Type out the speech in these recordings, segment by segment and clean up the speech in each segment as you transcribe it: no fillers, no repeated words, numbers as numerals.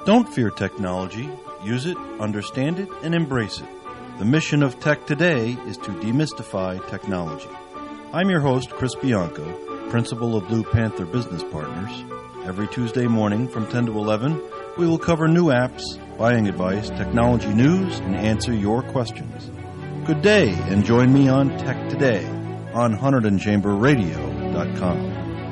Don't fear technology. Use it, understand it, and embrace it. The mission of Tech Today is to demystify technology. I'm your host, Chris Bianco, principal of Blue Panther Business Partners. Every Tuesday morning from 10 to 11, we will cover new apps, buying advice, technology news, and answer your questions. Good day, and join me on Tech Today on HunterdonChamberRadio.com.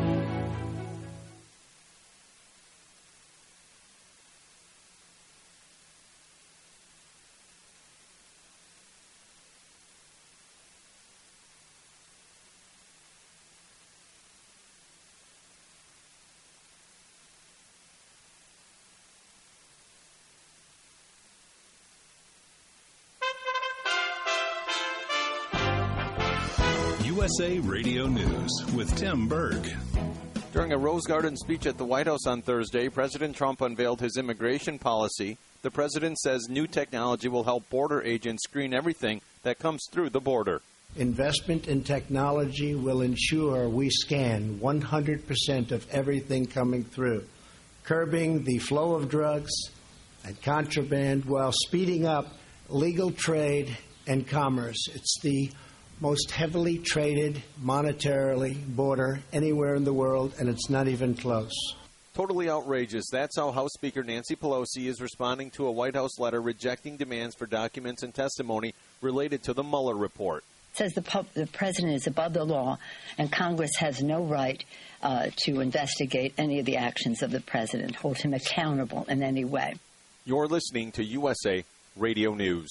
USA Radio News with Tim Berg. During a Rose Garden speech at the White House on Thursday, President Trump unveiled his immigration policy. The president says new technology will help border agents screen everything that comes through the border. Investment in technology will ensure we scan 100% of everything coming through, curbing the flow of drugs and contraband while speeding up legal trade and commerce. It's the most heavily traded monetarily border anywhere in the world, and it's not even close. Totally outrageous. That's how House Speaker Nancy Pelosi is responding to a White House letter rejecting demands for documents and testimony related to the Mueller report. It says the president is above the law, and Congress has no right to investigate any of the actions of the president, hold him accountable in any way. You're listening to USA Radio News.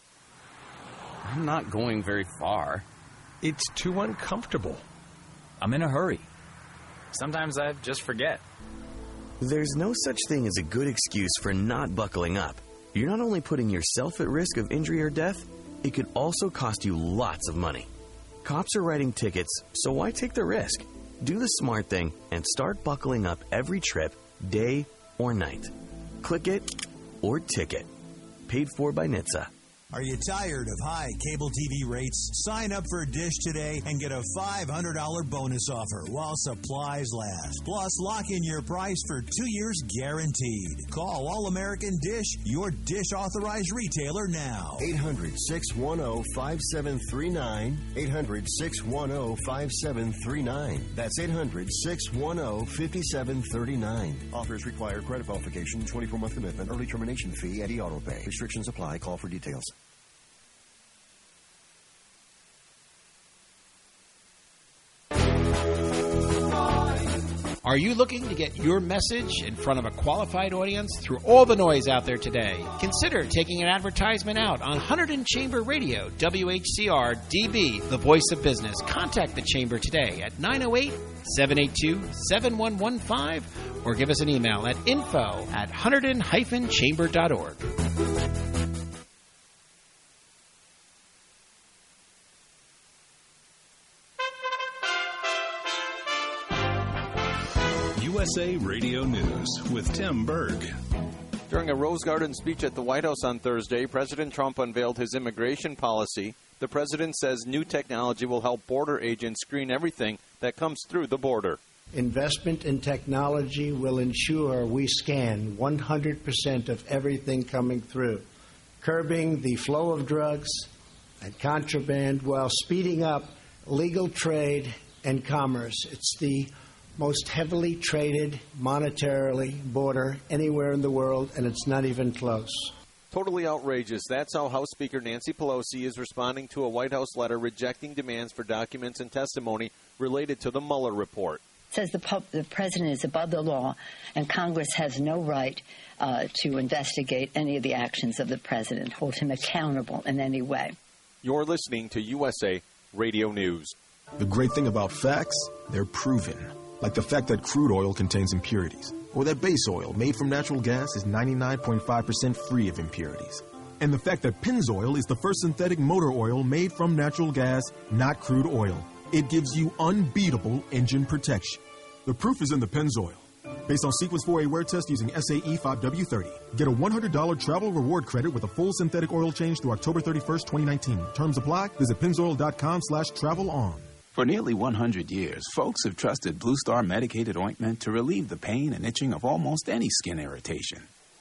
I'm not going very far. It's too uncomfortable. I'm in a hurry. Sometimes I just forget. There's no such thing as a good excuse for not buckling up. You're not only putting yourself at risk of injury or death, it could also cost you lots of money. Cops are writing tickets, so why take the risk? Do the smart thing and start buckling up every trip, day or night. Click it or ticket. Paid for by NHTSA. Are you tired of high cable TV rates? Sign up for Dish today and get a $500 bonus offer while supplies last. Plus, lock in your price for 2 years guaranteed. Call All-American Dish, your Dish authorized retailer now. 800-610-5739. 800-610-5739. That's 800-610-5739. Offers require credit qualification, 24-month commitment, early termination fee, and e-auto pay. Restrictions apply. Call for details. Are you looking to get your message in front of a qualified audience through all the noise out there today? Consider taking an advertisement out on Hunterdon Chamber Radio, WHCR DB, the voice of business. Contact the Chamber today at 908-782-7115 or give us an email at info@hunterdon-chamber.org. USA Radio News with Tim Berg. During a Rose Garden speech at the White House on Thursday, President Trump unveiled his immigration policy. The president says new technology will help border agents screen everything that comes through the border. Investment in technology will ensure we scan 100% of everything coming through, curbing the flow of drugs and contraband while speeding up legal trade and commerce. It's the most heavily traded monetarily border anywhere in the world, and it's not even close. Totally outrageous. That's how House Speaker Nancy Pelosi is responding to a White House letter rejecting demands for documents and testimony related to the Mueller report. It says the president is above the law, and Congress has no right to investigate any of the actions of the president, hold him accountable in any way. You're listening to USA Radio News. The great thing about facts, they're proven. Like the fact that crude oil contains impurities, or that base oil made from natural gas is 99.5% free of impurities. And the fact that Pennzoil is the first synthetic motor oil made from natural gas, not crude oil. It gives you unbeatable engine protection. The proof is in the Pennzoil. Based on Sequence 4A wear test using SAE 5W30. Get a $100 travel reward credit with a full synthetic oil change through October 31st, 2019. Terms apply. Visit pennzoil.com/travel-on. For nearly 100 years, folks have trusted Blue Star medicated ointment to relieve the pain and itching of almost any skin irritation.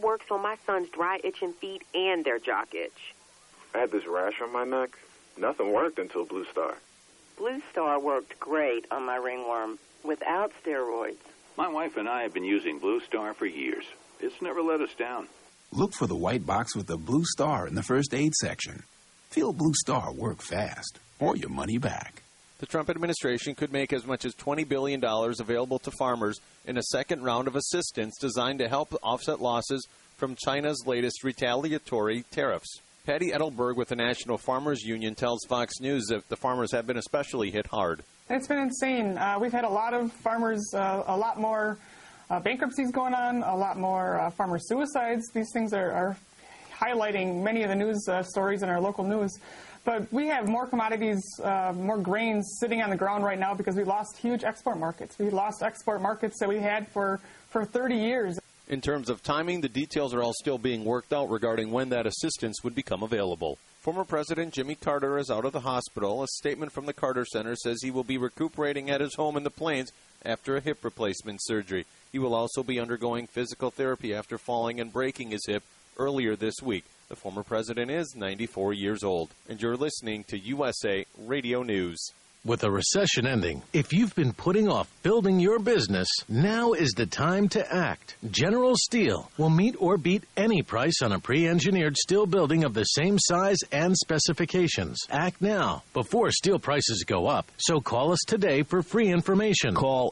works on my son's dry, itching feet and their jock itch. I had this rash on my neck. Nothing worked until Blue Star. Blue Star worked great on my ringworm without steroids. My wife and I have been using Blue Star for years. It's never let us down. Look for the white box with the blue star in the first aid section. Feel Blue Star work fast, or your money back. The Trump administration could make as much as $20 billion available to farmers in a second round of assistance designed to help offset losses from China's latest retaliatory tariffs. Patty Edelberg with the National Farmers Union tells Fox News that the farmers have been especially hit hard. It's been insane. We've had a lot of farmers, a lot more bankruptcies going on, a lot more farmer suicides. These things are highlighting many of the news stories in our local news. But we have more commodities, more grains sitting on the ground right now because we lost huge export markets. We lost export markets that we had for 30 years. In terms of timing, the details are all still being worked out regarding when that assistance would become available. Former President Jimmy Carter is out of the hospital. A statement from the Carter Center says he will be recuperating at his home in the Plains after a hip replacement surgery. He will also be undergoing physical therapy after falling and breaking his hip earlier this week. The former president is 94 years old. And you're listening to USA Radio News. With a recession ending, if you've been putting off building your business, now is the time to act. General Steel will meet or beat any price on a pre-engineered steel building of the same size and specifications. Act now before steel prices go up. So call us today for free information. Call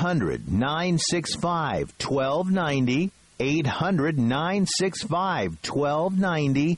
800-965-1290. 800-965-1290,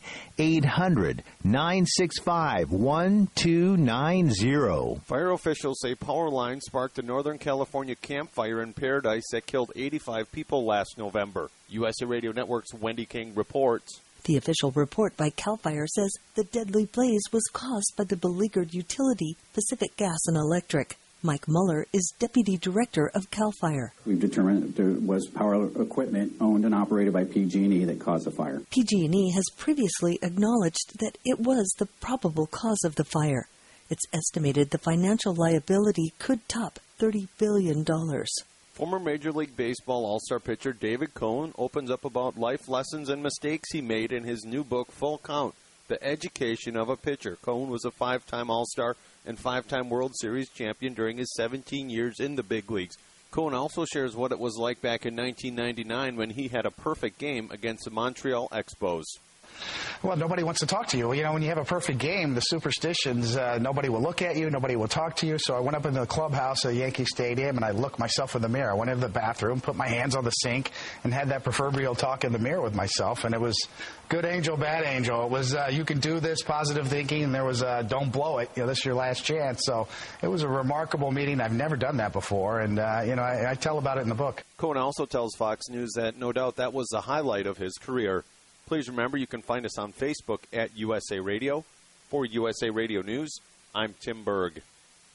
800-965-1290. Fire officials say power lines sparked a Northern California campfire in Paradise that killed 85 people last November. USA Radio Network's Wendy King reports. The official report by CAL FIRE says the deadly blaze was caused by the beleaguered utility, Pacific Gas and Electric. Mike Muller is Deputy Director of CAL FIRE. We've determined that there was power equipment owned and operated by PG&E that caused the fire. PG&E has previously acknowledged that it was the probable cause of the fire. It's estimated the financial liability could top $30 billion. Former Major League Baseball All-Star pitcher David Cone opens up about life lessons and mistakes he made in his new book, Full Count, The Education of a Pitcher. Cone was a 5-time All-Star and 5-time World Series champion during his 17 years in the big leagues. Cone also shares what it was like back in 1999 when he had a perfect game against the Montreal Expos. Well, nobody wants to talk to you. You know, when you have a perfect game, the superstitions, nobody will look at you, nobody will talk to you. So I went up into the clubhouse at Yankee Stadium, and I looked myself in the mirror. I went into the bathroom, put my hands on the sink, and had that proverbial talk in the mirror with myself. And it was good angel, bad angel. It was, you can do this, positive thinking, and there was, don't blow it. You know, this is your last chance. So it was a remarkable meeting. I've never done that before, and, you know, I tell about it in the book. Cone also tells Fox News that no doubt that was the highlight of his career. Please remember you can find us on Facebook at USA Radio. For USA Radio News, I'm Tim Berg.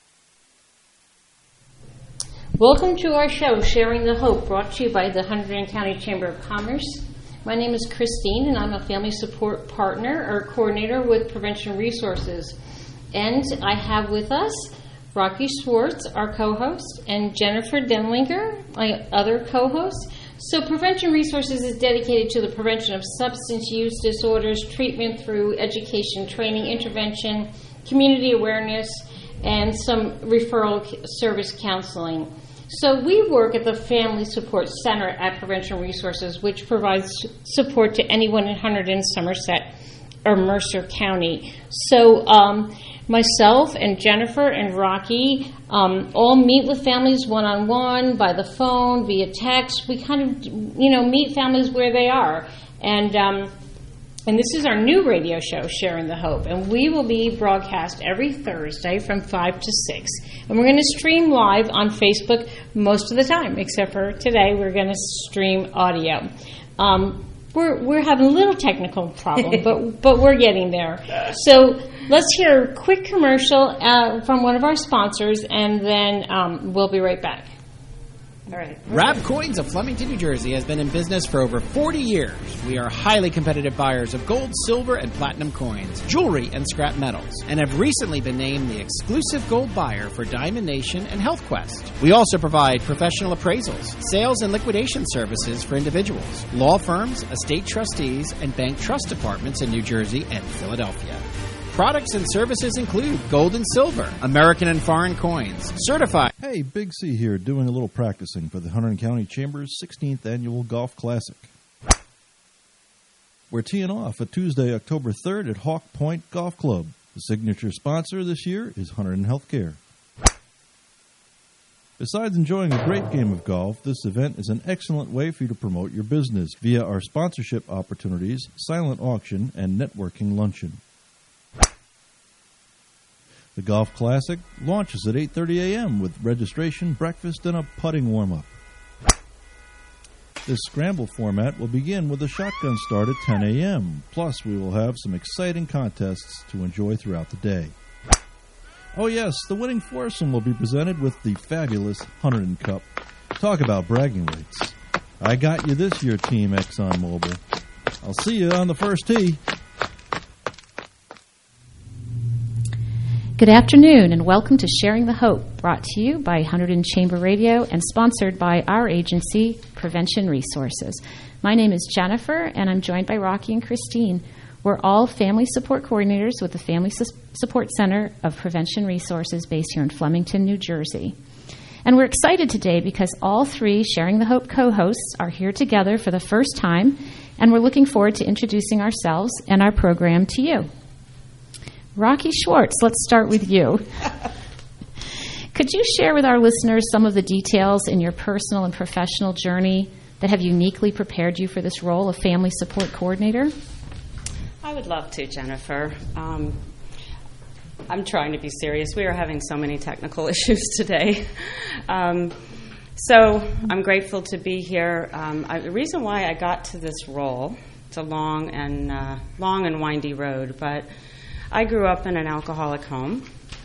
Welcome to our show, Sharing the Hope, brought to you by the Hunterdon County Chamber of Commerce. My name is Christine, and I'm a family support partner or coordinator with Prevention Resources. And I have with us Rocky Schwartz, our co-host, and Jennifer Denlinger, my other co-host. So Prevention Resources is dedicated to the prevention of substance use disorders, treatment through education, training, intervention, community awareness, and some referral service counseling. So we work at the Family Support Center at Prevention Resources, which provides support to anyone in Hunterdon, Somerset, or Mercer County. So myself and Jennifer and Rocky all meet with families one-on-one, by the phone, via text. We kind of, meet families where they are. And this is our new radio show, Sharing the Hope. And we will be broadcast every Thursday from 5 to 6. And we're going to stream live on Facebook most of the time, except for today we're going to stream audio. We're having a little technical problem, but we're getting there. So let's hear a quick commercial from one of our sponsors, and then we'll be right back. All right. Rab Coins of Flemington, New Jersey has been in business for over 40 years. We are highly competitive buyers of gold, silver, and platinum coins, jewelry, and scrap metals, and have recently been named the exclusive gold buyer for Diamond Nation and Health Quest. We also provide professional appraisals, sales and liquidation services for individuals, law firms, estate trustees, and bank trust departments in New Jersey and Philadelphia. Products and services include gold and silver, American and foreign coins, certified. Hey, Big C here, doing a little practicing for the Hunterdon County Chamber's 16th Annual Golf Classic. We're teeing off at Tuesday, October 3rd at Hawk Point Golf Club. The signature sponsor this year is Hunterdon Healthcare. Besides enjoying a great game of golf, this event is an excellent way for you to promote your business via our sponsorship opportunities, silent auction, and networking luncheon. The Golf Classic launches at 8:30 a.m. with registration, breakfast, and a putting warm-up. This scramble format will begin with a shotgun start at 10 a.m. Plus, we will have some exciting contests to enjoy throughout the day. Oh yes, the winning foursome will be presented with the fabulous Hunterdon Cup. Talk about bragging rights. I got you this year, Team ExxonMobil. I'll see you on the first tee. Good afternoon and welcome to Sharing the Hope, brought to you by Hunterdon Chamber Radio and sponsored by our agency, Prevention Resources. My name is Jennifer and I'm joined by Rocky and Christine. We're all family support coordinators with the Family Support Center of Prevention Resources based here in Flemington, New Jersey. And we're excited today because all three Sharing the Hope co-hosts are here together for the first time, and we're looking forward to introducing ourselves and our program to you. Rocky Schwartz, let's start with you. Could you share with our listeners some of the details in your personal and professional journey that have uniquely prepared you for this role of family support coordinator? I would love to, Jennifer. I'm trying to be serious. We are having so many technical issues today. So I'm grateful to be here. The reason why I got to this role, it's a long and windy road, but I grew up in an alcoholic home,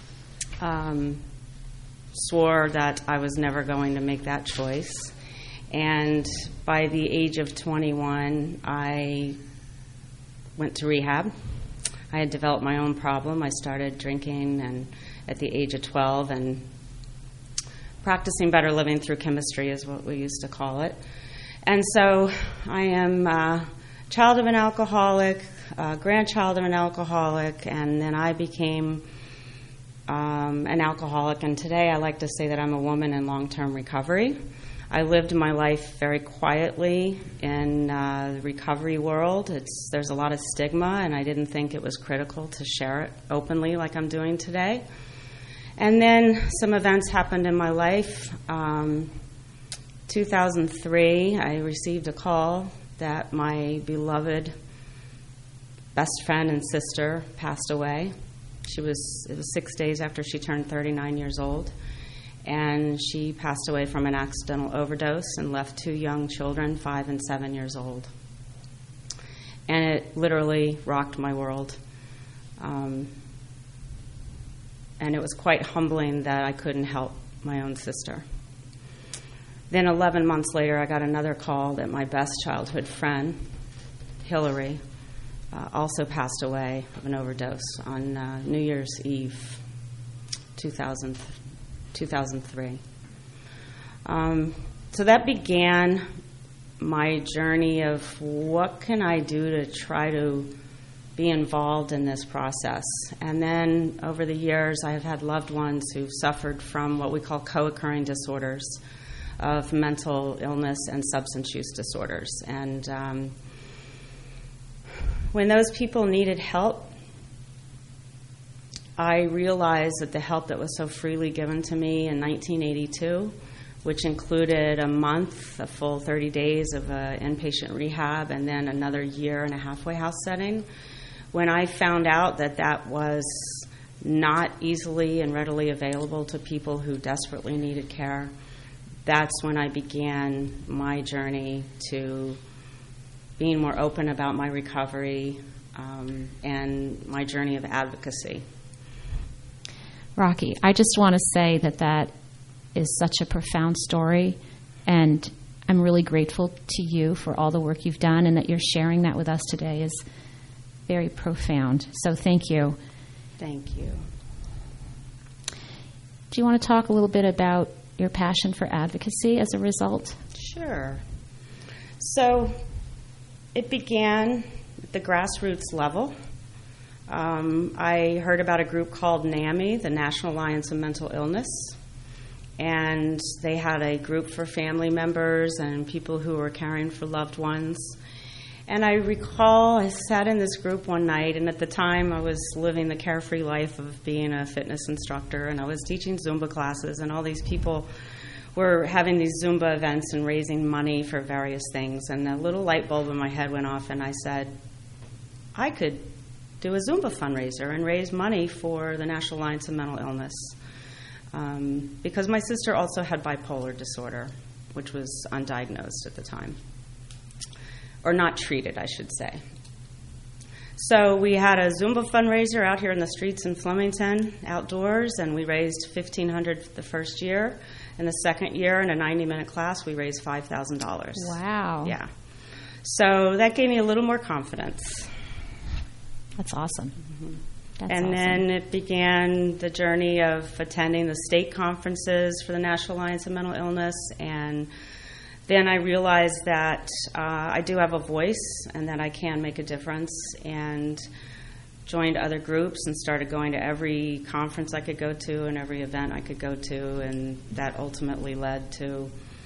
swore that I was never going to make that choice, and by the age of 21, I went to rehab. I had developed my own problem. I started drinking and at the age of 12 and practicing better living through chemistry is what we used to call it. And so I am a child of an alcoholic, grandchild of an alcoholic, and then I became an alcoholic. And today I like to say that I'm a woman in long-term recovery. I lived my life very quietly in the recovery world. There's a lot of stigma, and I didn't think it was critical to share it openly like I'm doing today. And then some events happened in my life. 2003, I received a call that my beloved best friend and sister passed away. It was 6 days after she turned 39 years old. And she passed away from an accidental overdose and left two young children, 5 and 7 years old. And it literally rocked my world. And it was quite humbling that I couldn't help my own sister. Then 11 months later, I got another call that my best childhood friend, Hillary, also passed away of an overdose on New Year's Eve, 2003. So that began my journey of what can I do to try to be involved in this process. And then over the years, I have had loved ones who've suffered from what we call co-occurring disorders of mental illness and substance use disorders. And when those people needed help, I realized that the help that was so freely given to me in 1982, which included a month, a full 30 days of inpatient rehab, and then another year in a halfway house setting, when I found out that that was not easily and readily available to people who desperately needed care, that's when I began my journey to being more open about my recovery and my journey of advocacy. Rocky, I just want to say that is such a profound story, And I'm really grateful to you for all the work you've done, and that you're sharing that with us today is very profound. So thank you. Thank you. Do you want to talk a little bit about your passion for advocacy as a result? Sure. So it began at the grassroots level. I heard about a group called NAMI, the National Alliance of Mental Illness, and they had a group for family members and people who were caring for loved ones. And I recall I sat in this group one night, and at the time I was living the carefree life of being a fitness instructor, and I was teaching Zumba classes, and all these people were having these Zumba events and raising money for various things. And a little light bulb in my head went off, and I said, I could do a Zumba fundraiser and raise money for the National Alliance of Mental Illness. Because my sister also had bipolar disorder, which was undiagnosed at the time. Or not treated, I should say. So we had a Zumba fundraiser out here in the streets in Flemington, outdoors, and we raised $1,500 the first year. In the second year, in a 90-minute class, we raised $5,000. Wow. Yeah. So that gave me a little more confidence. That's awesome. Mm-hmm. That's and awesome. then it began the journey of attending the state conferences for the National Alliance of Mental Illness, and then I realized that I do have a voice and that I can make a difference, and joined other groups and started going to every conference I could go to and every event I could go to, and that ultimately led to,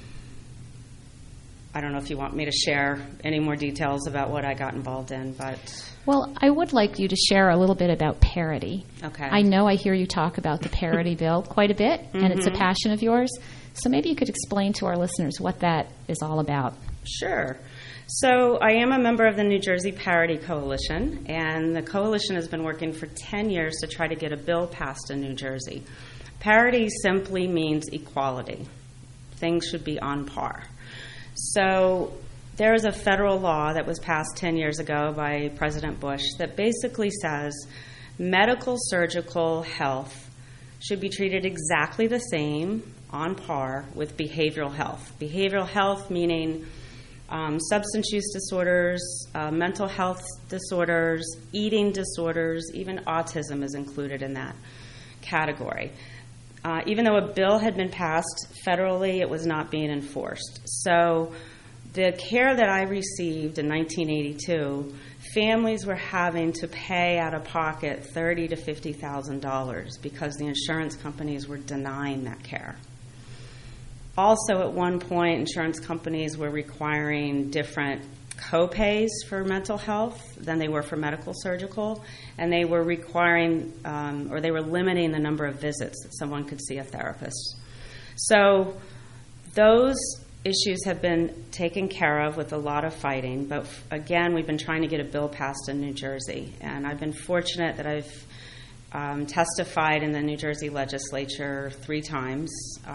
I don't know if you want me to share any more details about what I got involved in, but... Well, I would like you to share a little bit about parity. Okay. I know I hear you talk about the parity bill quite a bit, and it's a passion of yours. So maybe you could explain to our listeners what that is all about. Sure. So I am a member of the New Jersey Parity Coalition, and the coalition has been working for 10 years to try to get a bill passed in New Jersey. Parity simply means equality. Things should be on par. So there is a federal law that was passed 10 years ago by President Bush that basically says medical, surgical, health should be treated exactly the same, on par, with behavioral health. Behavioral health meaning substance use disorders, mental health disorders, eating disorders, even autism is included in that category. Even though a bill had been passed federally, it was not being enforced. So the care that I received in 1982, families were having to pay out of pocket $30,000 to $50,000 because the insurance companies were denying that care. Also, at one point, insurance companies were requiring different co-pays for mental health than they were for medical surgical, and they were requiring or they were limiting the number of visits that someone could see a therapist. So those issues have been taken care of with a lot of fighting, but again, we've been trying to get a bill passed in New Jersey, and I've been fortunate that I've testified in the New Jersey legislature 3 times.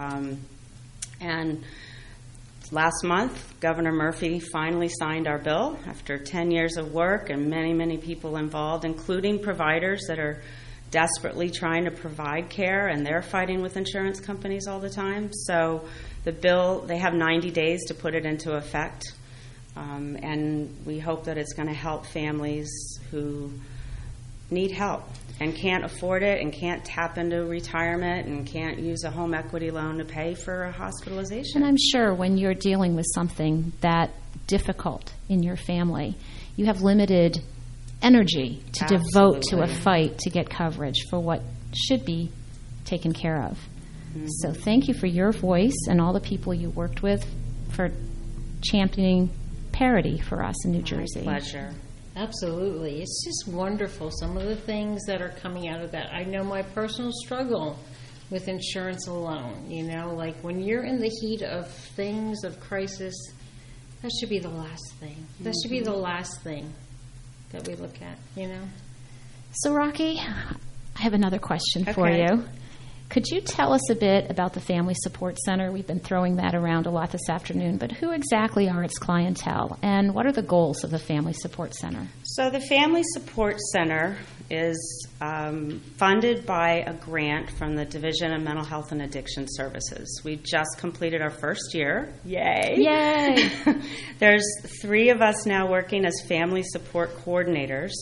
And last month, Governor Murphy finally signed our bill after 10 years of work and many, many people involved, including providers that are desperately trying to provide care, and they're fighting with insurance companies all the time. So the bill, they have 90 days to put it into effect, and we hope that it's going to help families who need help and can't afford it and can't tap into retirement and can't use a home equity loan to pay for a hospitalization. And I'm sure when you're dealing with something that difficult in your family, you have limited energy to devote to a fight to get coverage for what should be taken care of. Mm-hmm. So thank you for your voice and all the people you worked with for championing parity for us in New Jersey. My pleasure. Absolutely. It's just wonderful, some of the things that are coming out of that. I know my personal struggle with insurance alone, like when you're in the heat of things, of crisis, that should be the last thing. That should be the last thing that we look at, So, Rocky, I have another question for you. Could you tell us a bit about the Family Support Center? We've been throwing that around a lot this afternoon, but who exactly are its clientele, and what are the goals of the Family Support Center? So the Family Support Center is funded by a grant from the Division of Mental Health and Addiction Services. We just completed our first year. Yay! Yay! There's 3 of us now working as family support coordinators.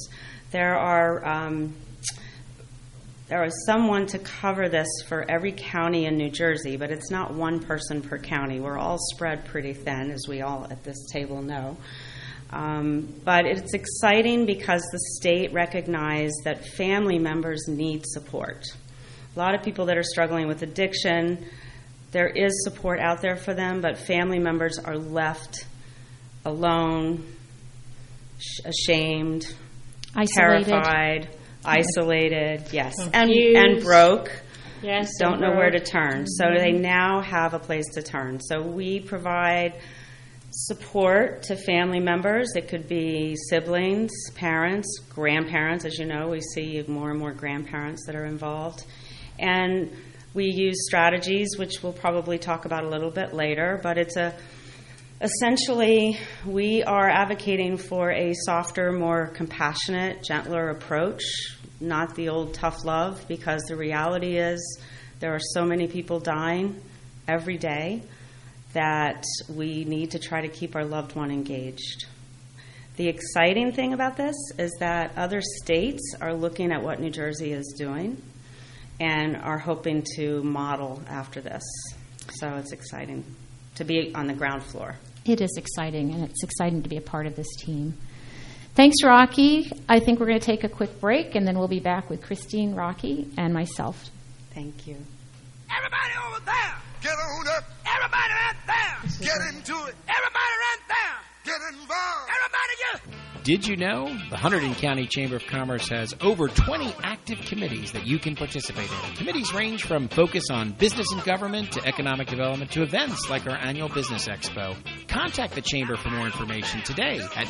There is someone to cover this for every county in New Jersey, but it's not one person per county. We're all spread pretty thin, as we all at this table know. But it's exciting because the state recognized that family members need support. A lot of people that are struggling with addiction, there is support out there for them, but family members are left alone, ashamed, isolated. Terrified, isolated, yes, Confused. and broke. Yes, don't know broke. where to turn. So Mhm. they now have a place to turn. So we provide support to family members. It could be siblings, parents, grandparents. As you know, we see more and more grandparents that are involved. And we use strategies, which we'll probably talk about a little bit later, but essentially, we are advocating for a softer, more compassionate, gentler approach, not the old tough love, because the reality is there are so many people dying every day that we need to try to keep our loved one engaged. The exciting thing about this is that other states are looking at what New Jersey is doing and are hoping to model after this. So it's exciting to be on the ground floor. It is exciting, and it's exciting to be a part of this team. Thanks, Rocky. I think we're going to take a quick break, and then we'll be back with Christine, Rocky, and myself. Thank you. Everybody over there, get on up. Everybody right there, get into it. Everybody right there, get involved. Everybody get. Did you know the Hunterdon County Chamber of Commerce has over 20 active committees that you can participate in? Committees range from focus on business and government to economic development to events like our annual Business Expo. Contact the Chamber for more information today at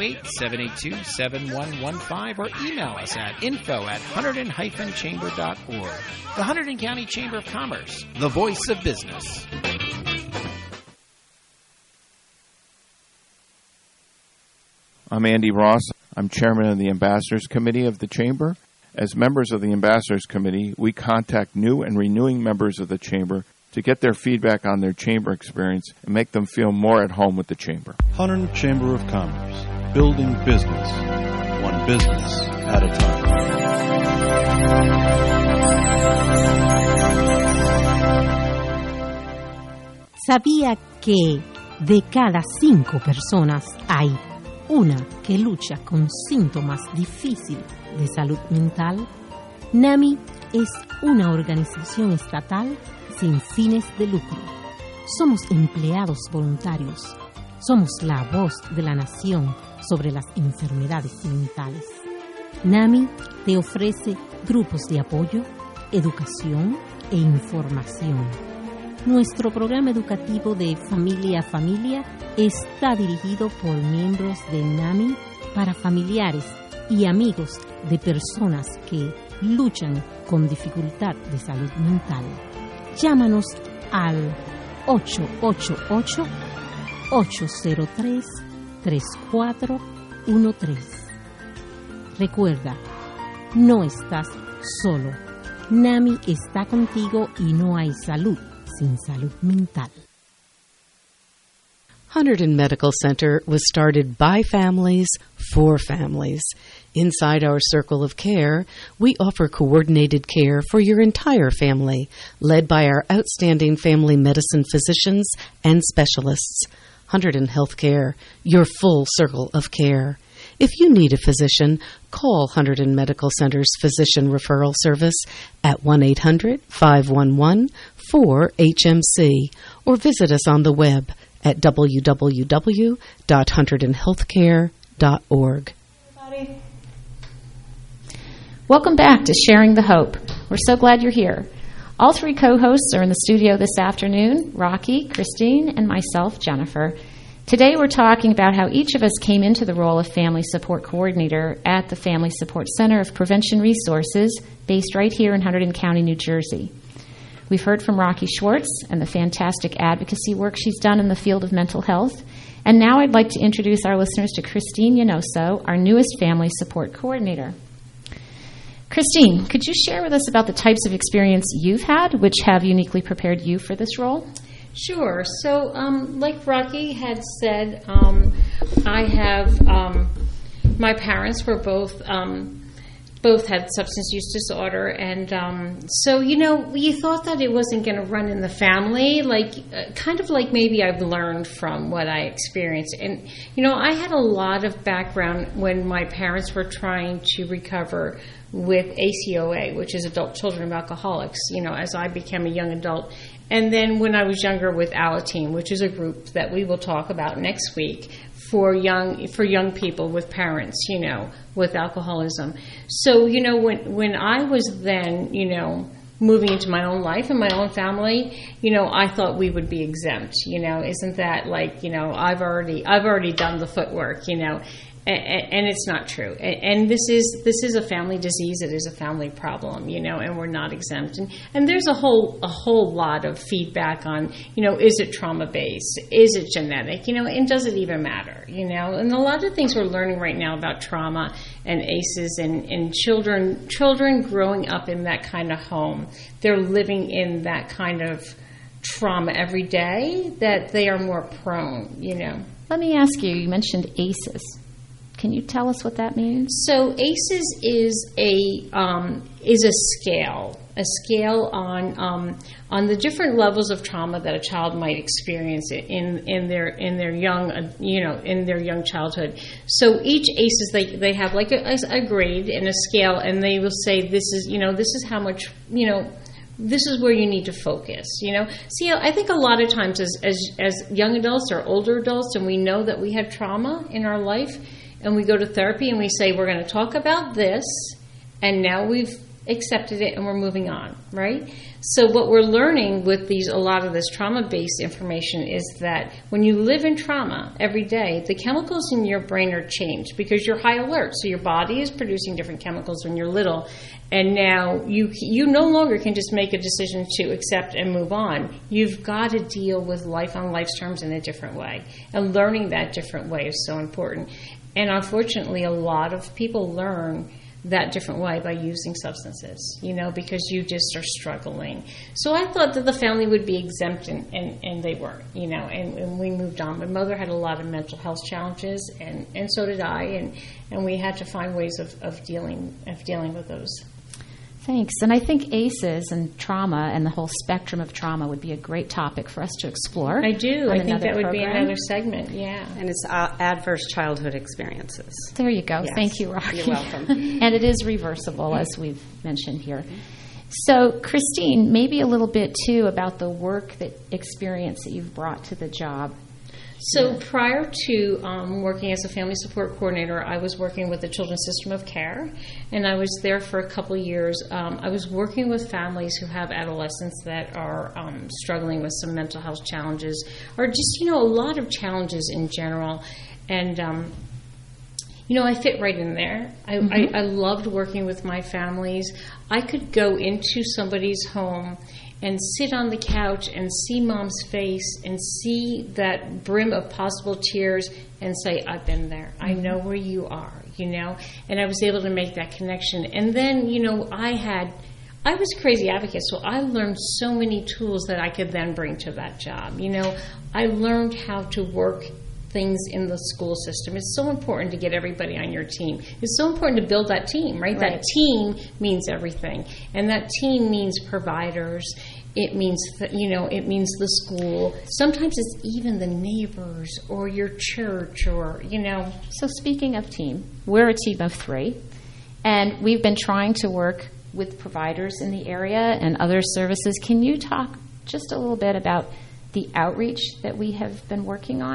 908-782-7115 or email us at info@hunterdon-chamber.org. The Hunterdon County Chamber of Commerce, the voice of business. I'm Andy Ross. I'm chairman of the Ambassadors Committee of the Chamber. As members of the Ambassadors Committee, we contact new and renewing members of the Chamber to get their feedback on their Chamber experience and make them feel more at home with the Chamber. Hunterdon Chamber of Commerce, building business, one business at a time. ¿Sabía que de cada 5 personas hay una que lucha con síntomas difíciles de salud mental? NAMI es una organización estatal sin fines de lucro. Somos empleados voluntarios. Somos la voz de la nación sobre las enfermedades mentales. NAMI te ofrece grupos de apoyo, educación e información. Nuestro programa educativo de Familia a Familia está dirigido por miembros de NAMI para familiares y amigos de personas que luchan con dificultad de salud mental. Llámanos al 888-803-3413. Recuerda, no estás solo. NAMI está contigo y no hay salud sin salud mental. Hunterdon Medical Center was started by families for families. Inside our circle of care, we offer coordinated care for your entire family, led by our outstanding family medicine physicians and specialists. Hunterdon Healthcare, your full circle of care. If you need a physician, call Hunterdon Medical Center's Physician Referral Service at 1-800-511-4HMC or visit us on the web at www.hunterdonhealthcare.org. Welcome back to Sharing the Hope. We're so glad you're here. All 3 co-hosts are in the studio this afternoon, Rocky, Christine, and myself, Jennifer. Today we're talking about how each of us came into the role of Family Support Coordinator at the Family Support Center of Prevention Resources, based right here in Hunterdon County, New Jersey. We've heard from Rocky Schwartz and the fantastic advocacy work she's done in the field of mental health. And now I'd like to introduce our listeners to Christine Yanoso, our newest family support coordinator. Christine, could you share with us about the types of experience you've had which have uniquely prepared you for this role? Sure. So, like Rocky had said, I have my parents were both had substance use disorder, and so you thought that it wasn't going to run in the family, kind of like maybe I've learned from what I experienced. And I had a lot of background when my parents were trying to recover with ACOA, which is Adult Children of Alcoholics, as I became a young adult. And then when I was younger with Alateen, which is a group that we will talk about next week for young people with parents, with alcoholism. So, when I was then, moving into my own life and my own family, I thought we would be exempt, isn't that I've already done the footwork, and it's not true. And this is a family disease. It is a family problem, and we're not exempt. And there's a whole lot of feedback on, is it trauma based? Is it genetic? And does it even matter? And a lot of things we're learning right now about trauma and ACEs and children growing up in that kind of home. They're living in that kind of trauma every day that they are more prone, Let me ask you, you mentioned ACEs. Can you tell us what that means? So ACEs is a scale on the different levels of trauma that a child might experience in their young childhood. So each ACEs they have like a grade and a scale, and they will say this is how much this is where you need to focus. See, I think a lot of times as young adults or older adults, and we know that we had trauma in our life. And we go to therapy and we say, we're going to talk about this, and now we've accepted it and we're moving on, right? So what we're learning with a lot of this trauma-based information is that when you live in trauma every day, the chemicals in your brain are changed because you're high alert. So your body is producing different chemicals when you're little, and now you no longer can just make a decision to accept and move on. You've got to deal with life on life's terms in a different way, and learning that different way is so important. And unfortunately, a lot of people learn that different way by using substances, because you just are struggling. So I thought that the family would be exempt, and they weren't, and we moved on. My mother had a lot of mental health challenges, and so did I, and we had to find ways of dealing with those. Thanks. And I think ACEs and trauma and the whole spectrum of trauma would be a great topic for us to explore. I do. I think that would be another segment, yeah. And it's adverse childhood experiences. There you go. Yes. Thank you, Rocky. You're welcome. And it is reversible, as we've mentioned here. So, Christine, maybe a little bit, too, about the work experience that you've brought to the job. So prior to working as a family support coordinator, I was working with the Children's System of Care, and I was there for a couple of years. I was working with families who have adolescents that are struggling with some mental health challenges, or just, a lot of challenges in general. And, I fit right in there. I loved working with my families. I could go into somebody's home and sit on the couch and see Mom's face and see that brim of possible tears and say, I've been there. I know where you are, and I was able to make that connection. And then, I was a crazy advocate, so I learned so many tools that I could then bring to that job. I learned how to work things in the school system. It's so important to get everybody on your team. It's so important to build that team, right? That team means everything. And that team means providers. It means, it means the school. Sometimes it's even the neighbors or your church or. So speaking of team, we're a team of 3. And we've been trying to work with providers in the area and other services. Can you talk just a little bit about the outreach that we have been working on?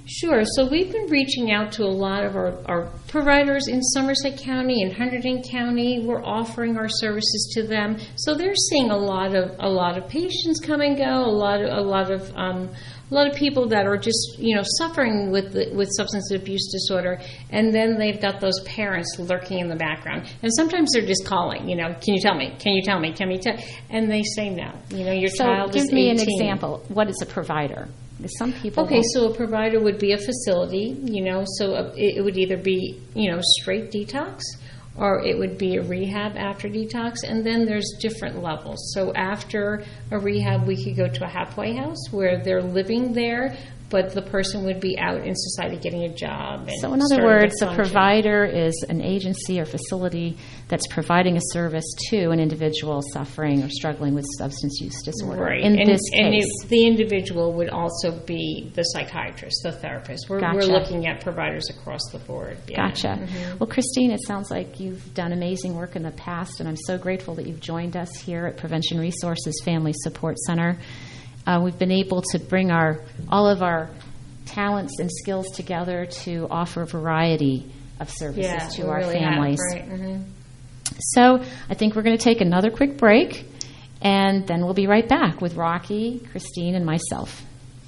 Sure. So we've been reaching out to a lot of our providers in Somerset County and Hunterdon County. We're offering our services to them. So they're seeing a lot of patients come and go. A lot of people that are just suffering with substance abuse disorder, and then they've got those parents lurking in the background. And sometimes they're just calling. Can you tell me? Can you tell me? Can we tell? And they say no. Your child is 18. Give me an example. What is a provider? Some people. Okay, so a provider would be a facility, so it would either be, straight detox, or it would be a rehab after detox, and then there's different levels. So after a rehab, we could go to a halfway house where they're living there, but the person would be out in society getting a job. So in other words, a provider is an agency or facility that's providing a service to an individual suffering or struggling with substance use disorder. Right. In this case. The individual would also be the psychiatrist, the therapist. We're looking at providers across the board. Yeah. Gotcha. Mm-hmm. Well, Christine, it sounds like you've done amazing work in the past, and I'm so grateful that you've joined us here at Prevention Resources Family Support Center. We've been able to bring all of our talents and skills together to offer a variety of services to our families. Right. Mm-hmm. So I think we're going to take another quick break, and then we'll be right back with Rocky, Christine, and myself.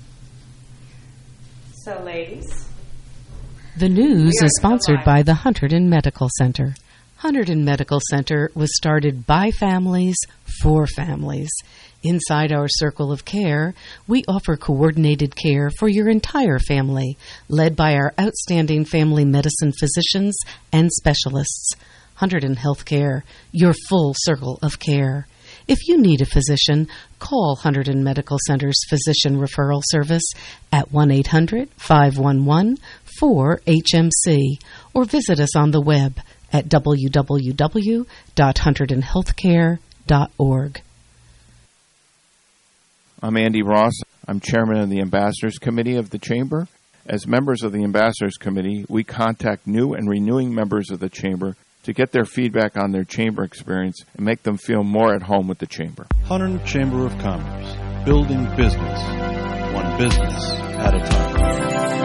So, ladies. The news is sponsored by the Hunterdon Medical Center. Hunterdon Medical Center was started by families for families. Inside our circle of care, we offer coordinated care for your entire family, led by our outstanding family medicine physicians and specialists. Hunterdon Healthcare, your full circle of care. If you need a physician, call Hunterdon Medical Center's Physician Referral Service at 1-800-511-4HMC or visit us on the web at www.hunterdonhealthcare.org. I'm Andy Ross. I'm chairman of the Ambassadors Committee of the Chamber. As members of the Ambassadors Committee, we contact new and renewing members of the Chamber to get their feedback on their Chamber experience and make them feel more at home with the Chamber. Hunterdon Chamber of Commerce, building business, one business at a time.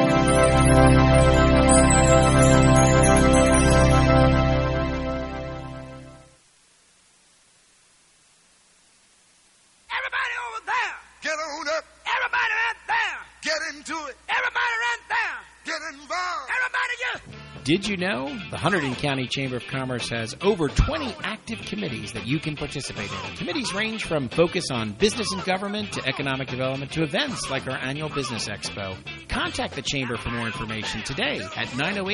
Get on up. Everybody right there. Get into it. Everybody right there. Get involved. Everybody just... Did you know the Hunterdon County Chamber of Commerce has over 20 active committees that you can participate in? Committees range from focus on business and government to economic development to events like our annual Business Expo. Contact the Chamber for more information today at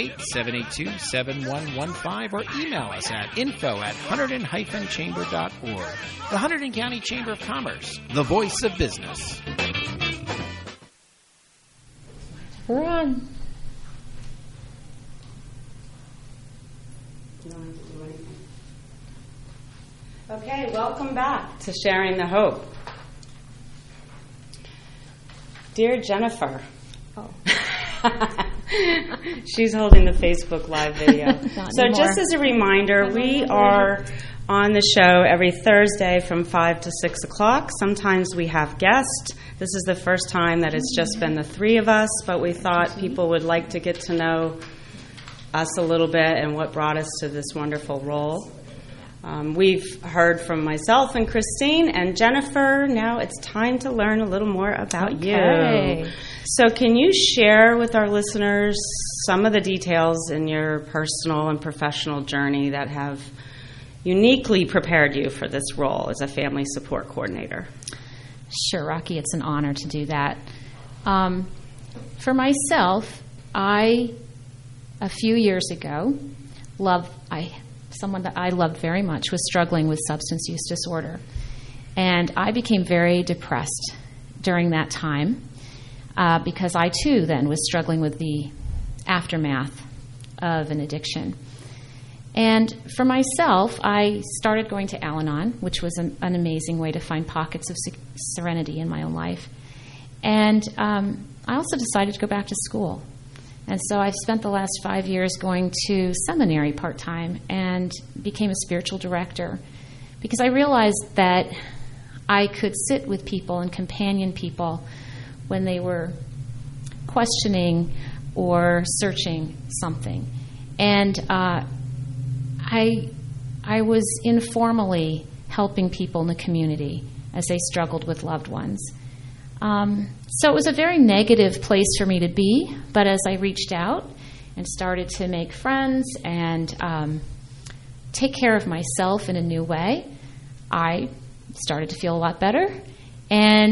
908-782-7115 or email us at info@hunterdon-chamber.org. The Hunterdon County Chamber of Commerce, the voice of business. We're on. Okay, welcome back to Sharing the Hope. Dear Jennifer. Oh. She's holding the Facebook Live video. So anymore. Just as a reminder, we are on the show every Thursday from 5 to 6 o'clock. Sometimes we have guests. This is the first time that it's just been the three of us, but we thought people would like to get to know us a little bit and what brought us to this wonderful role. We've heard from myself and Christine and Jennifer. Now it's time to learn a little more about you. So can you share with our listeners some of the details in your personal and professional journey that have uniquely prepared you for this role as a family support coordinator? Sure, Rocky. It's an honor to do that. For myself, a few years ago, someone that I loved very much was struggling with substance use disorder. And I became very depressed during that time because I, too, then was struggling with the aftermath of an addiction. And for myself, I started going to Al-Anon, which was an amazing way to find pockets of serenity in my own life. And I also decided to go back to school. And so I've spent the last 5 years going to seminary part-time and became a spiritual director because I realized that I could sit with people and companion people when they were questioning or searching something. And I was informally helping people in the community as they struggled with loved ones. So it was a very negative place for me to be, but as I reached out and started to make friends and take care of myself in a new way, I started to feel a lot better and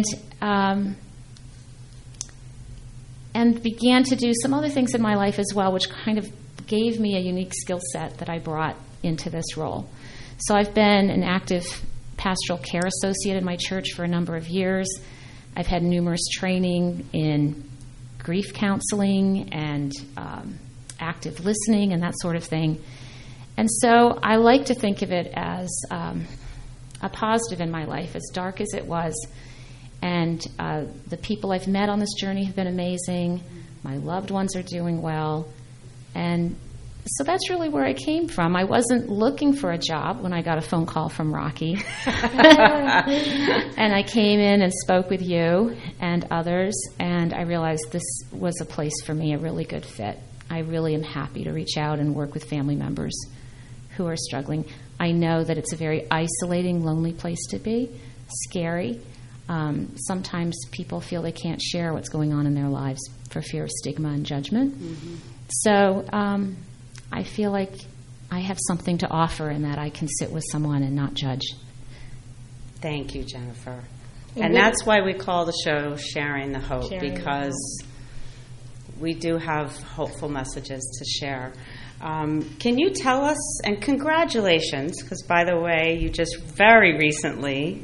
began to do some other things in my life as well, which kind of gave me a unique skill set that I brought into this role. So I've been an active pastoral care associate in my church for a number of years. I've had numerous training in grief counseling and active listening and that sort of thing. And so I like to think of it as a positive in my life, as dark as it was. And the people I've met on this journey have been amazing. My loved ones are doing well. And so that's really where I came from. I wasn't looking for a job when I got a phone call from Rocky. And I came in and spoke with you and others, and I realized this was a place for me, a really good fit. I really am happy to reach out and work with family members who are struggling. I know that it's a very isolating, lonely place to be, scary. Sometimes people feel they can't share what's going on in their lives for fear of stigma and judgment. Mm-hmm. So I feel like I have something to offer in that I can sit with someone and not judge. Thank you, Jennifer. And that's why we call the show Sharing the Hope, because we do have hopeful messages to share. Can you tell us, and congratulations, because by the way, you just very recently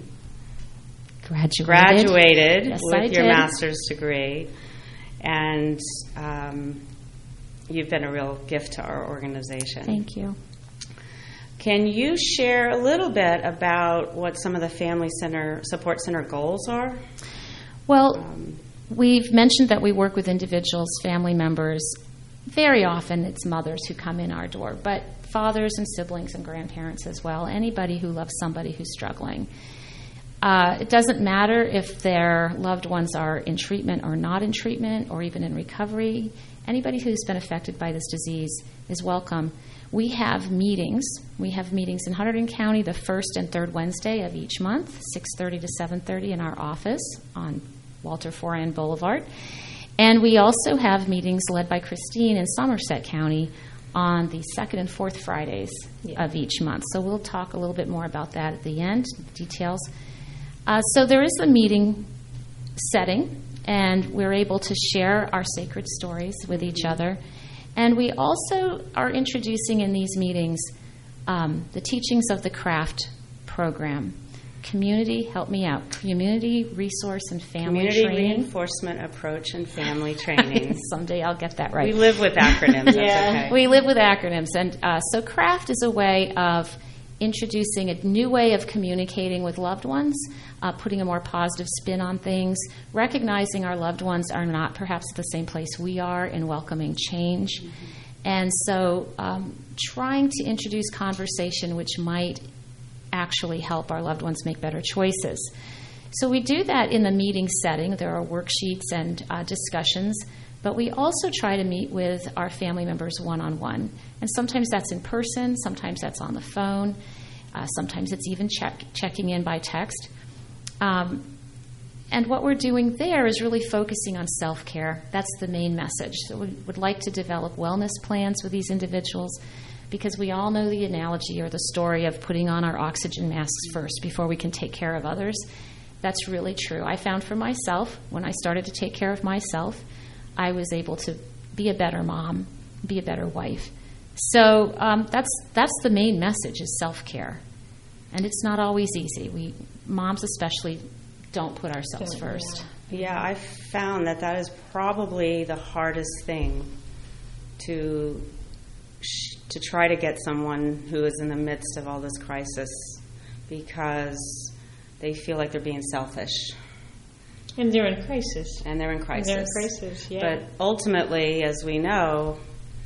graduated yes, with your master's degree, and you've been a real gift to our organization. Thank you. Can you share a little bit about what some of the Family Center Support Center goals are? Well, we've mentioned that we work with individuals, family members. Very often it's mothers who come in our door, but fathers and siblings and grandparents as well, anybody who loves somebody who's struggling. It doesn't matter if their loved ones are in treatment or not in treatment or even in recovery. Anybody who's been affected by this disease is welcome. We have meetings. We have meetings in Hunterdon County the first and third Wednesday of each month, 6:30 to 7:30 in our office on Walter Foran Boulevard. And we also have meetings led by Christine in Somerset County on the second and fourth Fridays of each month. So we'll talk a little bit more about that at the end, details. So there is a meeting setting, and we're able to share our sacred stories with each other. And we also are introducing in these meetings the teachings of the CRAFT program. Community, help me out, Community Resource and Family Training. Community Reinforcement Approach and Family Training. Someday I'll get that right. We live with acronyms. That's okay. We live with acronyms. And so CRAFT is a way of introducing a new way of communicating with loved ones, putting a more positive spin on things, recognizing our loved ones are not perhaps at the same place we are, and welcoming change. Mm-hmm. And so trying to introduce conversation which might actually help our loved ones make better choices. So we do that in the meeting setting. There are worksheets and discussions, but we also try to meet with our family members one-on-one. And sometimes that's in person, sometimes that's on the phone, sometimes it's even checking in by text. And what we're doing there is really focusing on self-care. That's the main message. So we would like to develop wellness plans with these individuals, because we all know the analogy or the story of putting on our oxygen masks first before we can take care of others. That's really true. I found for myself, when I started to take care of myself, I was able to be a better mom, be a better wife. So that's the main message, is self-care. And it's not always easy. We moms especially don't put ourselves first. Yeah, I've found that is probably the hardest thing to try to get someone who is in the midst of all this crisis, because they feel like they're being selfish. And they're in crisis. Yeah. But ultimately, as we know,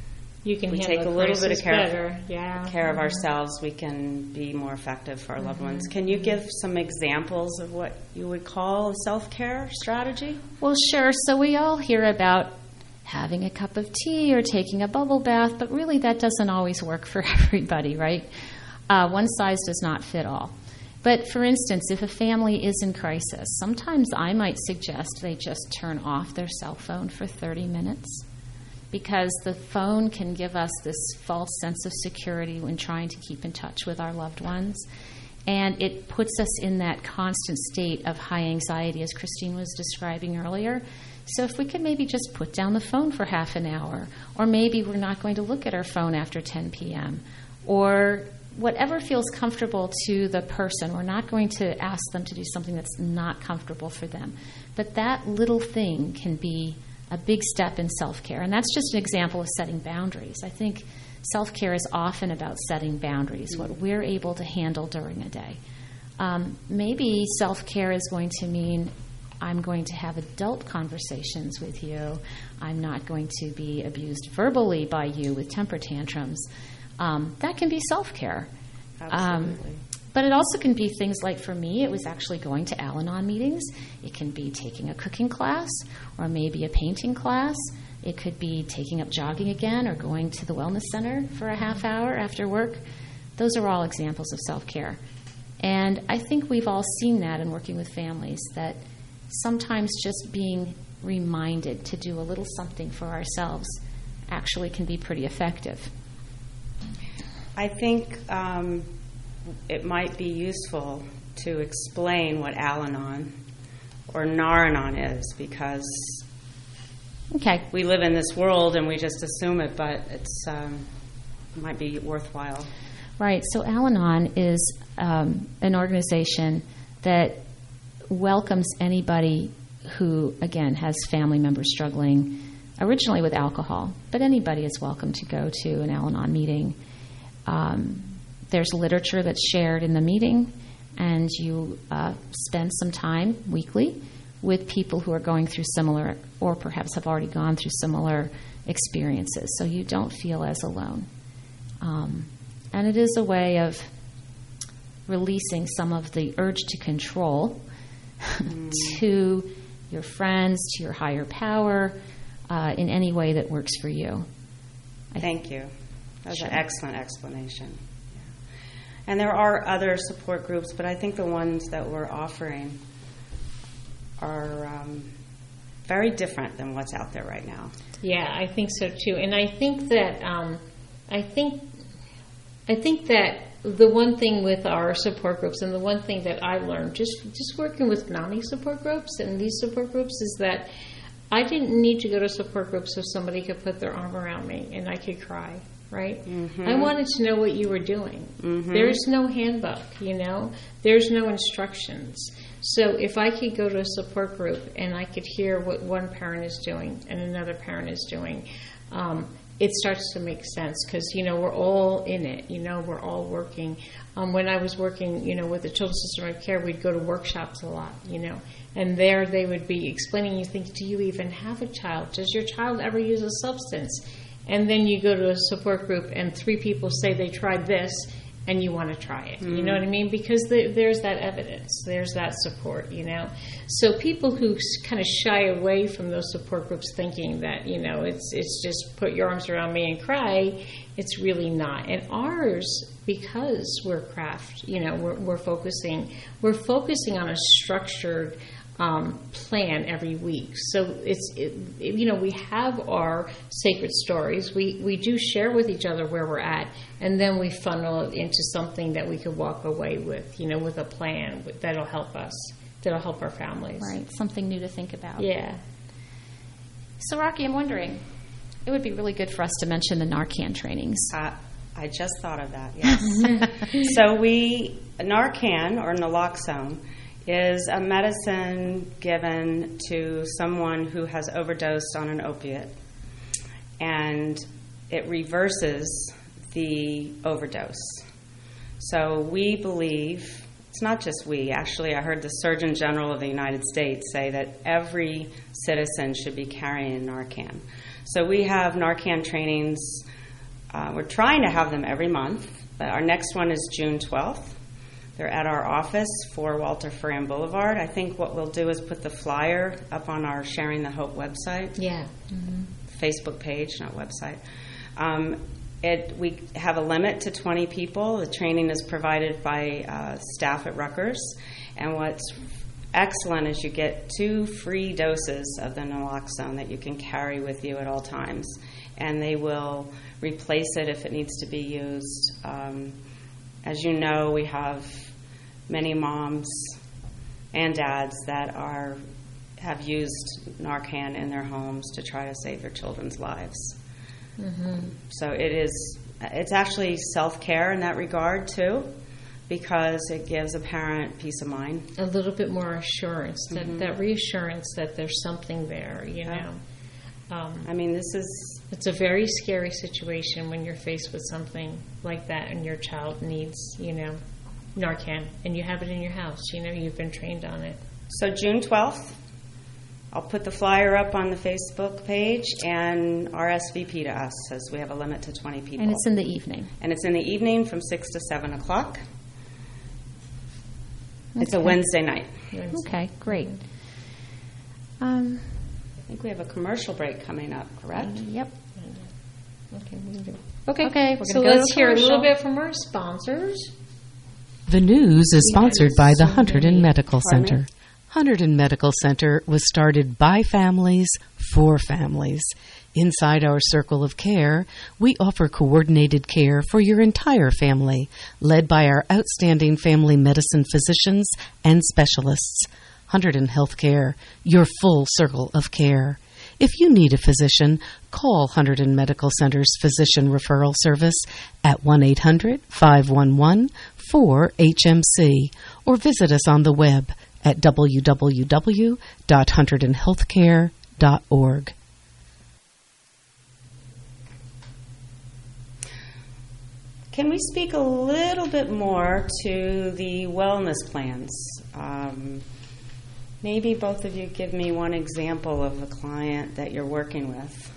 You can we handle take the a little bit of crisis care better. Yeah. care of ourselves, we can be more effective for our loved ones. Can you give some examples of what you would call a self-care strategy? Well, sure. So we all hear about having a cup of tea or taking a bubble bath, but really that doesn't always work for everybody, right? One size does not fit all. But for instance, if a family is in crisis, sometimes I might suggest they just turn off their cell phone for 30 minutes, because the phone can give us this false sense of security when trying to keep in touch with our loved ones. And it puts us in that constant state of high anxiety, as Christine was describing earlier. So if we could maybe just put down the phone for half an hour, or maybe we're not going to look at our phone after 10 p.m., or whatever feels comfortable to the person. We're not going to ask them to do something that's not comfortable for them. But that little thing can be a big step in self-care. And that's just an example of setting boundaries. I think self-care is often about setting boundaries, what we're able to handle during a day. Maybe self-care is going to mean I'm going to have adult conversations with you. I'm not going to be abused verbally by you with temper tantrums. That can be self-care. Absolutely. But it also can be things like, for me, it was actually going to Al-Anon meetings. It can be taking a cooking class, or maybe a painting class. It could be taking up jogging again, or going to the wellness center for a half hour after work. Those are all examples of self-care. And I think we've all seen that in working with families, that sometimes just being reminded to do a little something for ourselves actually can be pretty effective. I think it might be useful to explain what Al-Anon or Nar-Anon is, because we live in this world and we just assume it, but it might be worthwhile. Right. So Al-Anon is an organization that welcomes anybody who, again, has family members struggling originally with alcohol, but anybody is welcome to go to an Al-Anon meeting. There's literature that's shared in the meeting, and you spend some time weekly with people who are going through similar, or perhaps have already gone through similar experiences, so you don't feel as alone. And it is a way of releasing some of the urge to control to your friends, to your higher power, in any way that works for you. Thank you. That was an excellent explanation. Yeah. And there are other support groups, but I think the ones that we're offering are very different than what's out there right now. Yeah, I think so too. And I think that I think that the one thing with our support groups, and the one thing that I learned just working with NAMI support groups and these support groups, is that I didn't need to go to support groups so somebody could put their arm around me and I could cry. Right? Mm-hmm. I wanted to know what you were doing. Mm-hmm. There's no handbook, There's no instructions. So if I could go to a support group and I could hear what one parent is doing and another parent is doing, it starts to make sense, because, we're all in it. We're all working. When I was working, with the Children's System of Care, we'd go to workshops a lot, and there they would be explaining, you think, do you even have a child? Does your child ever use a substance? And then you go to a support group and 3 people say they tried this and you want to try it. Mm-hmm. You know what I mean? Because there's that evidence. There's that support, So people who kind of shy away from those support groups thinking that, it's just put your arms around me and cry, it's really not. And ours, because we're craft, we're focusing on a structured plan every week. So we have our sacred stories. We do share with each other where we're at, and then we funnel it into something that we could walk away with, with a plan that'll help us, that'll help our families. Right, something new to think about. Yeah. So, Rocky, I'm wondering, it would be really good for us to mention the Narcan trainings. I just thought of that, yes. So Narcan, or naloxone, is a medicine given to someone who has overdosed on an opiate, and it reverses the overdose. So we believe, it's not just we, actually I heard the Surgeon General of the United States say that every citizen should be carrying Narcan. So we have Narcan trainings We're trying to have them every month, but our next one is June 12th. They're at our office, 4 Walter Ferran Boulevard. I think what we'll do is put the flyer up on our Sharing the Hope website. Yeah. Facebook page, not website. We have a limit to 20 people. The training is provided by staff at Rutgers. And what's excellent is you get 2 free doses of the naloxone that you can carry with you at all times. And they will replace it if it needs to be used. As you know, we have many moms and dads that have used Narcan in their homes to try to save their children's lives. So it's actually self-care in that regard too, because it gives a parent peace of mind. A little bit more assurance, that reassurance that there's something there, you know. I mean, it's a very scary situation when you're faced with something like that and your child needs, Narcan, and you have it in your house, you've been trained on it. So June 12th, I'll put the flyer up on the Facebook page and RSVP to us, as we have a limit to 20 people. And it's in the evening. And it's in the evening from 6 to 7 o'clock. It's a Wednesday night. Okay, great. I think we have a commercial break coming up, correct? Yep. Okay, we can do it. Okay, so let's hear a little bit from our sponsors. The news is sponsored by the Hunterdon Medical Center. Hunterdon Medical Center was started by families for families. Inside our circle of care, we offer coordinated care for your entire family, led by our outstanding family medicine physicians and specialists. Hunterdon Healthcare, your full circle of care. If you need a physician, call Hunterdon Medical Center's Physician Referral Service at 1-800-511-4HMC or visit us on the web at www.hunterdonhealthcare.org. Can we speak a little bit more to the wellness plans? Maybe both of you give me one example of a client that you're working with.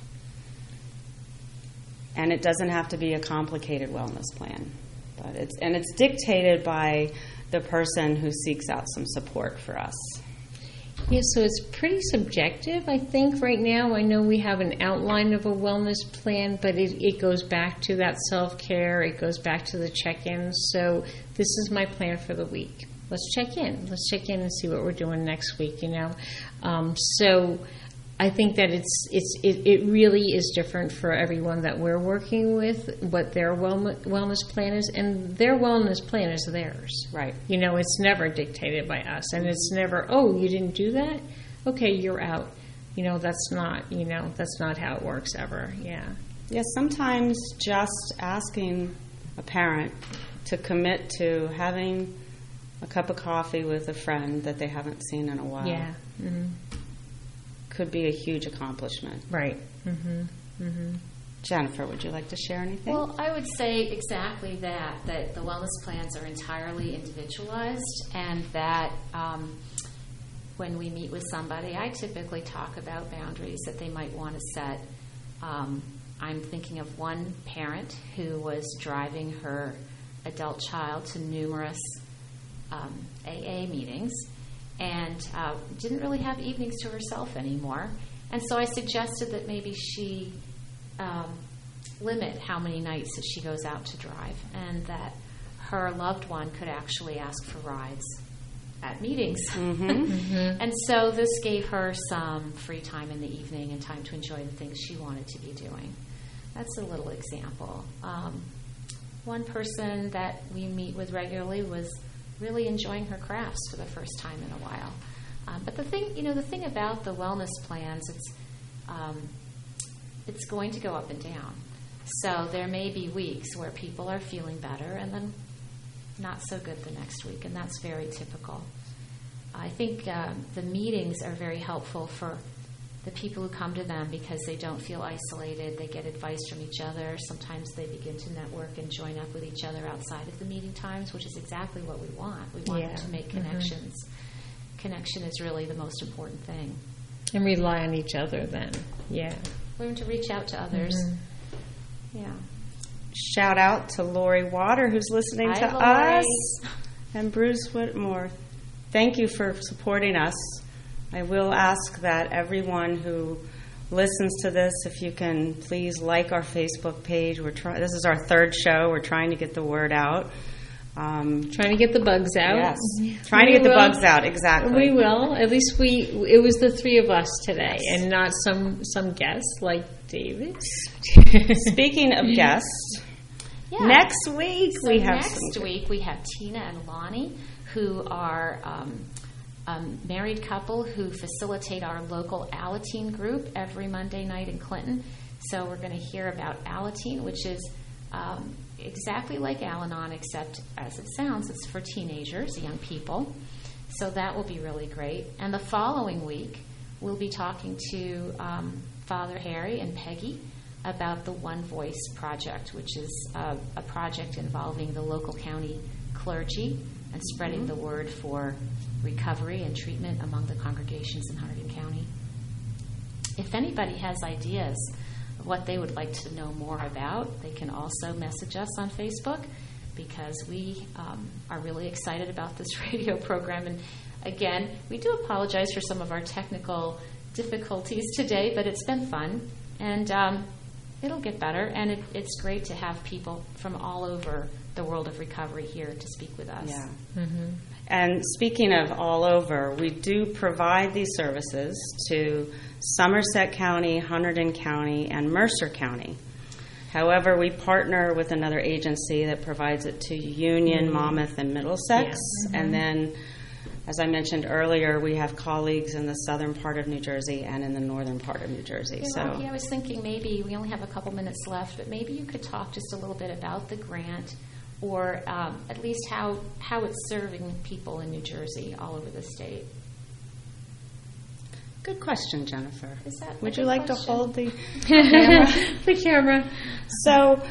And it doesn't have to be a complicated wellness plan, but it's dictated by the person who seeks out some support for us. Yeah, so it's pretty subjective, I think, right now. I know we have an outline of a wellness plan, but it goes back to that self-care. It goes back to the check-ins. So this is my plan for the week. Let's check in. Let's check in and see what we're doing next week, So I think that it really is different for everyone that we're working with, what their wellness plan is, and their wellness plan is theirs. Right. It's never dictated by us, and it's never, oh, you didn't do that? Okay, you're out. That's not how it works ever. Yeah. Yes, sometimes just asking a parent to commit to having a cup of coffee with a friend that they haven't seen in a while. Yeah. Could be a huge accomplishment. Right. Jennifer, would you like to share anything? Well, I would say exactly that the wellness plans are entirely individualized, and that when we meet with somebody, I typically talk about boundaries that they might want to set. I'm thinking of one parent who was driving her adult child to numerous AA meetings and didn't really have evenings to herself anymore. And so I suggested that maybe she limit how many nights that she goes out to drive, and that her loved one could actually ask for rides at meetings. And so this gave her some free time in the evening and time to enjoy the things she wanted to be doing. That's a little example. One person that we meet with regularly was really enjoying her crafts for the first time in a while. But the thing about the wellness plans, it's going to go up and down. So there may be weeks where people are feeling better and then not so good the next week, and that's very typical. I think the meetings are very helpful for the people who come to them because they don't feel isolated. They get advice from each other. Sometimes they begin to network and join up with each other outside of the meeting times, which is exactly what we want. We want them to make connections. Connection is really the most important thing. And rely on each other then. Yeah. Learn to reach out to others. Yeah. shout out to Lori Water, who's listening to us, and Bruce Whitmore. Thank you for supporting us. I will ask that everyone who listens to this, if you can please like our Facebook page. This is our third show. We're trying to get the word out. Trying to get the bugs out. Yes. Trying to get the bugs out, exactly. We will. At least it was the three of us today, and not some guests like David. Speaking of guests, next week we have Tina and Lonnie, who are a married couple who facilitate our local Alateen group every Monday night in Clinton. So we're going to hear about Alateen, which is exactly like Al-Anon, except as it sounds, it's for teenagers, young people. So that will be really great. And the following week, we'll be talking to Father Harry and Peggy about the One Voice Project, which is a project involving the local county clergy and spreading the word for recovery and treatment among the congregations in Hunterdon County. If anybody has ideas of what they would like to know more about, they can also message us on Facebook, because we are really excited about this radio program. And again, we do apologize for some of our technical difficulties today, but it's been fun, and it'll get better. And it's great to have people from all over the world of recovery here to speak with us. Yeah. Mm-hmm. And speaking of all over, we do provide these services to Somerset County, Hunterdon County, and Mercer County. However, we partner with another agency that provides it to Union, Monmouth, and Middlesex. Yeah. And then, as I mentioned earlier, we have colleagues in the southern part of New Jersey and in the northern part of New Jersey. Rocky, I was thinking maybe we only have a couple minutes left, but maybe you could talk just a little bit about the grant, or at least how it's serving people in New Jersey all over the state. Good question, Jennifer. Would you like to hold the camera? The camera. So,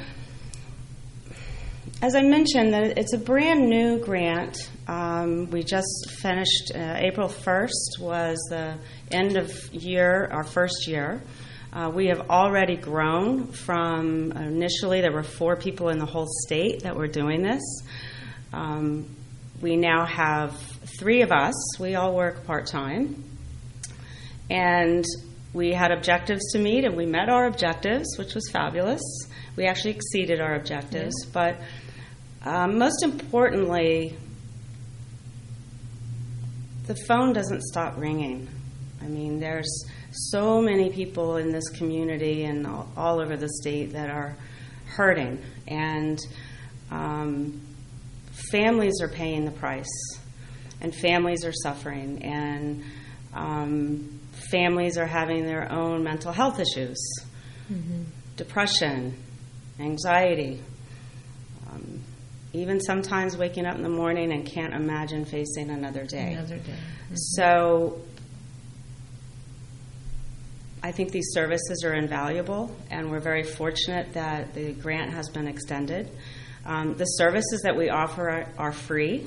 as I mentioned, that it's a brand new grant. We just finished, April 1st was the end of year, our first year. We have already grown from, initially there were 4 people in the whole state that were doing this. We now have 3 of us. We all work part-time. And we had objectives to meet, and we met our objectives, which was fabulous. We actually exceeded our objectives. Yeah. But most importantly, the phone doesn't stop ringing. I mean, there's so many people in this community and all over the state that are hurting, and families are paying the price, and families are suffering, and families are having their own mental health issues, depression, anxiety, even sometimes waking up in the morning and can't imagine facing another day. So I think these services are invaluable, and we're very fortunate that the grant has been extended. The services that we offer are free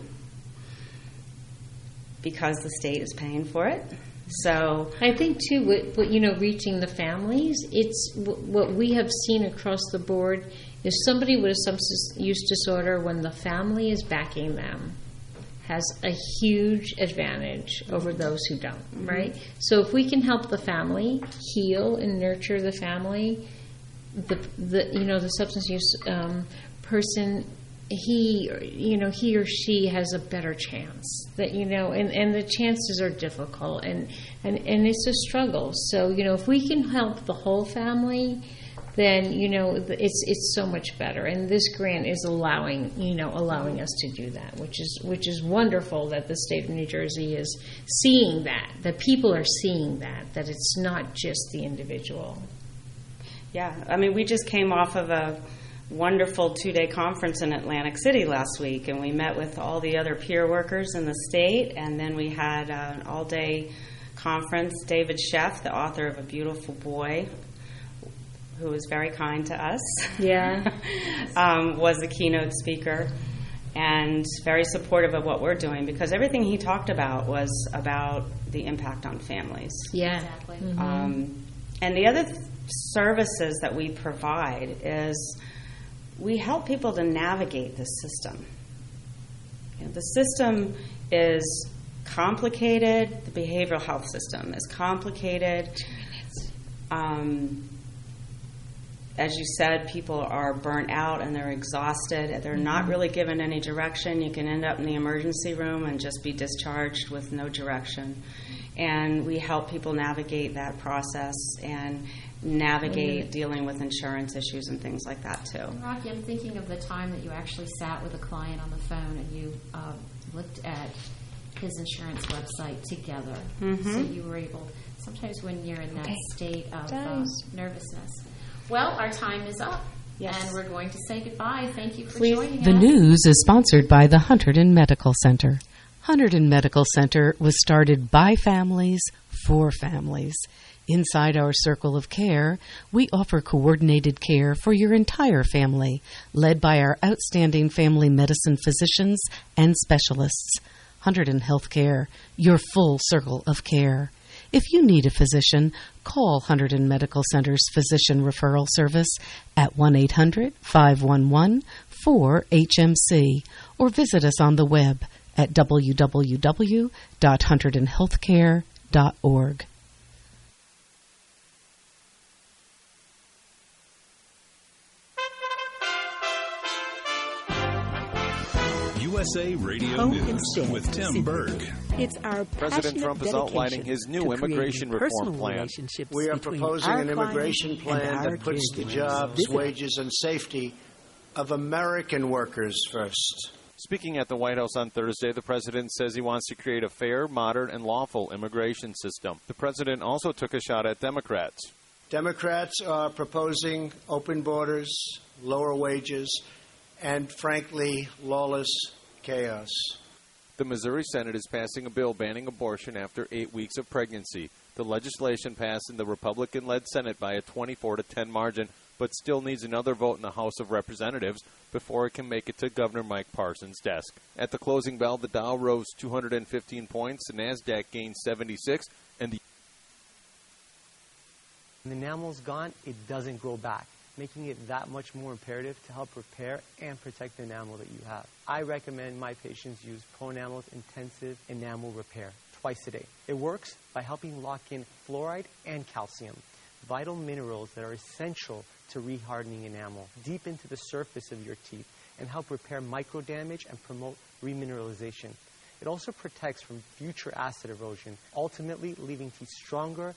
because the state is paying for it. So I think too, reaching the families, it's what we have seen across the board is somebody with a substance use disorder, when the family is backing them, has a huge advantage over those who don't, right? So if we can help the family heal and nurture the family, the substance use person, he or she has a better chance. And the chances are difficult, and it's a struggle. So if we can help the whole family, then it's so much better. And this grant is allowing us to do that, which is wonderful that the state of New Jersey is seeing that people are seeing that it's not just the individual. Yeah, I mean, we just came off of a wonderful 2-day conference in Atlantic City last week, and we met with all the other peer workers in the state, and then we had an all-day conference. David Sheff, the author of A Beautiful Boy, who was very kind to us, was the keynote speaker, and very supportive of what we're doing, because everything he talked about was about the impact on families. Yeah, exactly. And the other services that we provide is we help people to navigate this system. The system is complicated. The behavioral health system is complicated. As you said, people are burnt out and they're exhausted. They're not really given any direction. You can end up in the emergency room and just be discharged with no direction. And we help people navigate that process and navigate dealing with insurance issues and things like that, too. Rocky, I'm thinking of the time that you actually sat with a client on the phone and you looked at his insurance website together. So you were able, sometimes when you're in that state of nervousness. Well, our time is up, and we're going to say goodbye. Thank you for joining us. The news is sponsored by the Hunterdon Medical Center. Hunterdon Medical Center was started by families for families. Inside our circle of care, we offer coordinated care for your entire family, led by our outstanding family medicine physicians and specialists. Hunterdon Healthcare, your full circle of care. If you need a physician, call Hunterdon Medical Center's Physician Referral Service at 1-800-511-4HMC or visit us on the web at www.hunterdonhealthcare.org. USA Radio News with Tim Berg. It's our President Trump is outlining his new immigration reform plan. We are proposing an immigration plan that puts the jobs, wages, and safety of American workers first. Speaking at the White House on Thursday, the president says he wants to create a fair, modern, and lawful immigration system. The president also took a shot at Democrats. Democrats are proposing open borders, lower wages, and, frankly, lawless chaos. The Missouri Senate is passing a bill banning abortion after 8 weeks of pregnancy. The legislation passed in the Republican-led Senate by a 24-10 margin, but still needs another vote in the House of Representatives before it can make it to Governor Mike Parson's desk. At the closing bell, the Dow rose 215 points, the NASDAQ gained 76, and the enamel's gone, it doesn't grow back, making it that much more imperative to help repair and protect the enamel that you have. I recommend my patients use Proenamel's Intensive Enamel Repair twice a day. It works by helping lock in fluoride and calcium, vital minerals that are essential to rehardening enamel deep into the surface of your teeth and help repair microdamage and promote remineralization. It also protects from future acid erosion, ultimately leaving teeth stronger